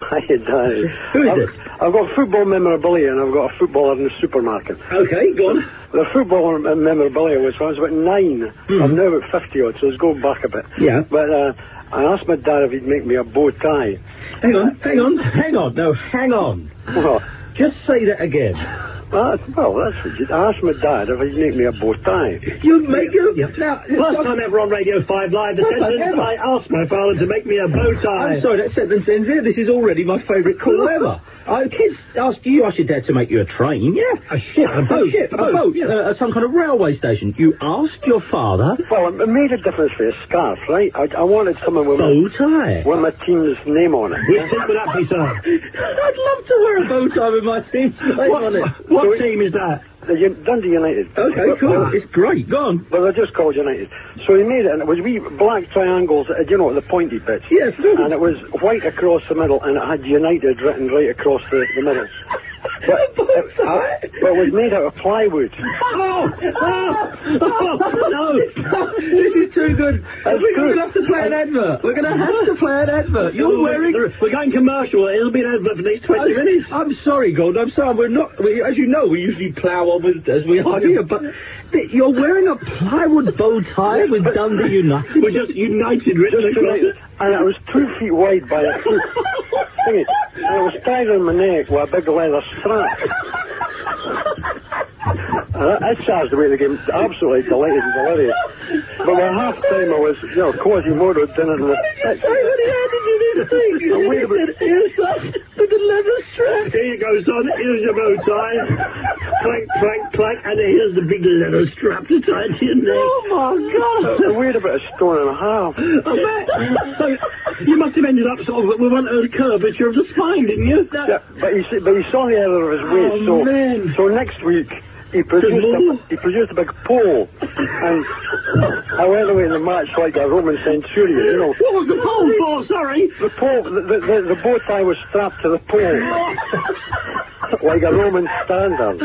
Hi, Danny. Who is this? I've got football memorabilia and I've got a footballer in the supermarket. Okay, go on. The football memorabilia was when I was about 9. I'm now about 50-odd, so it's going back a bit. Yeah. But I asked my dad if he'd make me a bow tie. Hang on. No, hang on. What? Just say that again. Well, that's what you... I asked my dad if he'd make me a bow tie. You make you... Yep. Now, first time ever on Radio 5 Live, the sentence, I asked my father to make me a bow tie. I'm sorry, that sentence ends here. This is already my favourite call ever. Kids ask your dad to make you a train, yeah? A ship, a boat. Yeah. Some kind of railway station. You asked your father... Well, it made a difference for a scarf, right? I wanted someone with bow tie. With my team's name on it. Which team would that be, sir? I'd love to wear a bow tie with my team's name on it. What team is that? Dundee United. Okay, cool. It's great. Go on. Well, they're just called United. So he made it, and it was wee black triangles, the pointy bits. Yes. And it was white across the middle, and it had United written right across the middle. But it was made out of plywood. No! This is too good. We're going to have to play an advert. We're going to have to play an advert. You're wearing... We're going commercial. It'll be an advert for the next 20 minutes. I'm sorry, Gordon. I'm sorry. We're not... as you know, we usually plough on with as we are here, but you're wearing a plywood bow tie with Dundee United. We're just United written across it. And it was 2 feet wide by a foot. And it was tied on my neck with a big leather strap. I charged away the game, absolutely delighted and hilarious. But by half time I was, Quasimodo dinner. What did you say when he handed you this thing? He said, here's son, with the leather strap. Here you go, son, here's your bow tie. Clank, clank, clank, and here's the big leather strap to tie to your neck. Oh, my God. It weighed about a stone and a half. So, you must have ended up sort of with one curvature of the spine, didn't you? Yeah, but he saw the error of his weight, so next week... He produced a big pole, and I went away in the match like a Roman centurion, What was the pole for, sorry? The pole, the bow tie was strapped to the pole, like a Roman standard.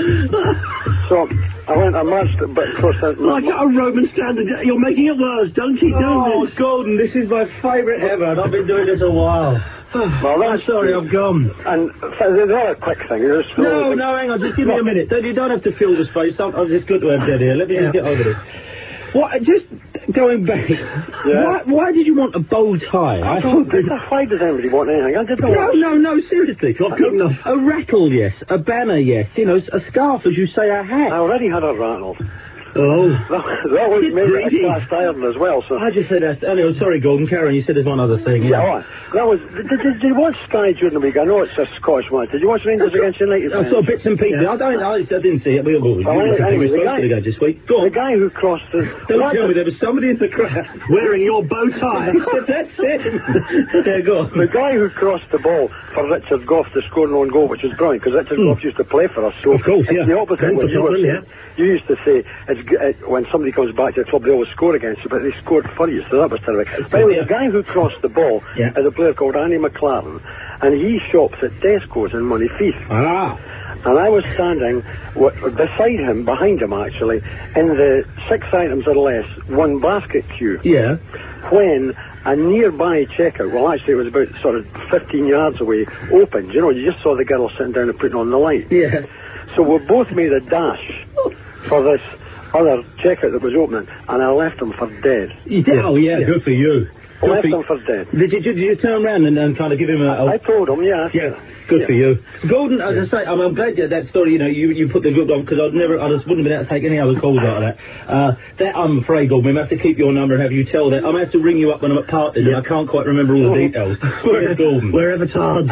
So I marched a bit across that... Like a Roman standard, you're making it worse, don't keep doing this. Gordon, this is my favourite ever, and I've been doing this a while. Well, I'm sorry, I've gone. And the other quick thing is... No, hang on, just give me a minute. You don't have to fill the space. It's good to have Dad here. Let me just get over this. Just going back, why did you want a bow tie? Why does anybody want anything? I didn't know. No, seriously. A rattle, yes. A banner, yes. A scarf, as you say, a hat. I already had a rattle. Oh. That was made of cast iron as well, so... I just said that... Anyway, sorry, Gordon. Karen, you said there's one other thing. Yeah, that was... Did you watch Sky during the week? I know it's a Scottish one. Did you watch Rangers against United? I saw bits and pieces. Yeah. I didn't see it. Anyway, this week. Go on. The guy who crossed the... Don't tell me there was somebody in the crowd wearing your bow tie. That's it. There, go on. The guy who crossed the ball for Richard Gough to score an own goal, which was brilliant, because Richard Gough used to play for us, so... Of course, it's the opposite of what you were saying. You used to say, when somebody comes back to the club, they always score against you, but they scored for you, so that was terrific. By the way, the guy who crossed the ball is a player called Annie McLaren, and he shops at Tesco's in Montefiore. And I was standing beside him, behind him actually, in the 6 items or less, one basket queue. Yeah. When a nearby checkout, well actually it was about sort of 15 yards away, opened. You just saw the girl sitting down and putting on the light. Yeah. So we both made a dash for this other checkout that was opening, and I left him for dead. You did? Oh, yeah, good for you. Left him for dead. Did you turn around and kind of give him a... I told him, yeah. Good for you. Gordon, as I say, I'm glad that story, you put the good on, because I just wouldn't have been able to take any other calls out of that. That, I'm afraid, Gordon, we have to keep your number and have you tell that. I'm going to have to ring you up when I'm at Parkton, and I can't quite remember all the details. Where's Gordon? Wherever Tards.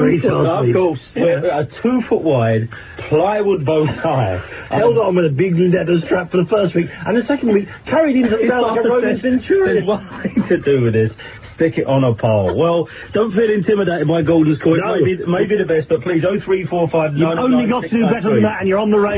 Of course. A 2-foot wide plywood bow tie. Held on with a big leather strap for the first week, and the second week carried into the bell like a Roman centurion. There's one thing to do with this. Stick it on a pole. Well, don't feel intimidated by Gordon's call. It may be the best, but please, 0345... You've only got to do better than that, and you're on the radio.